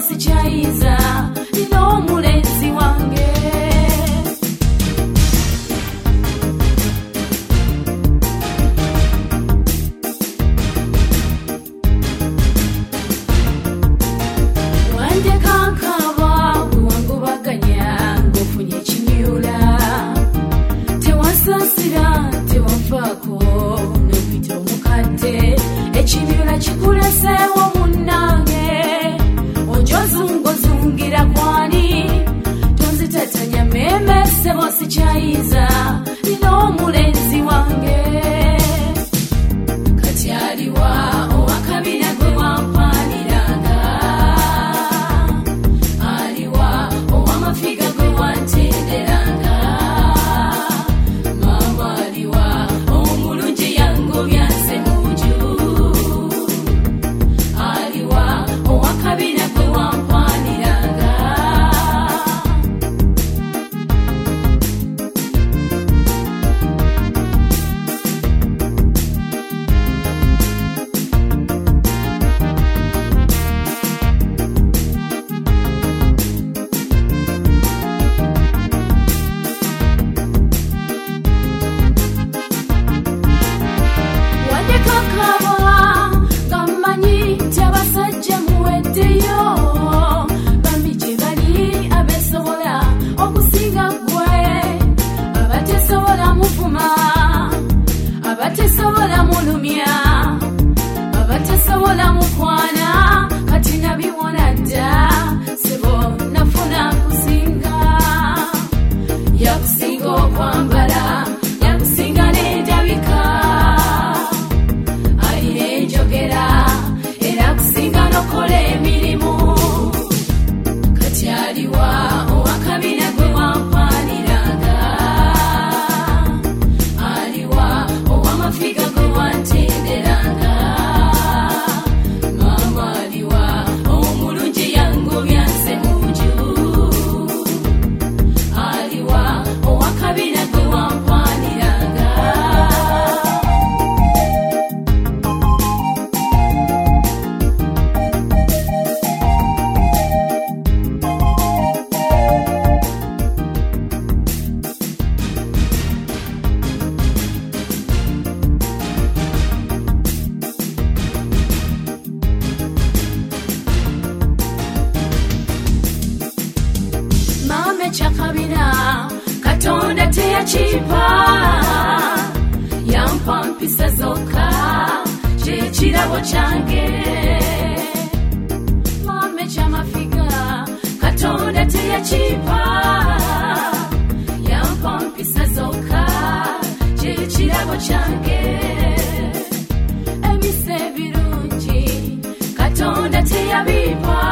sikyayiza nina omulenzi wange wanje kankaba wangubaganya ngofunye ekimyula tewansasira tewanfaako nopita omukadde ekimyula kikuleseewo munnange onjozungozungira kwani tonzitatanya meme sebo sikyayiza nina omulenzi wange kati aliwa owakabina gwe wampaniranga aliwa owamafiga gwe wantenderanga mama aliwa omulungi yangobyanse muju aliwa owakabina gwe wampaniranga wande kakaba ngamanyi tabasajja muweddeyo bambi gye bali abesobola okusinga gwe abatesobola muvuma abatesobola mulumya abatesobola mukwana kati nabiwona dda sebo nafuna kusinga yakusinga okwambala yakusinga n'endabika alina enjogera era kusinga nokola emirimu kati aliwa owakabina gwe wampaniranga aliwa owamafiga gwe wantenderanga mama aliwa omulungi yangobyanse muju aliwa owakabina gwe wampaniranga mame kyakabina katonda teyakipa yampa mpisa zokka kyekirabo kyange mame kyamafiga katonda teyakipa yampa mpisa zokka kyekirabo kyange ebisa ebirungi katonda teyabipa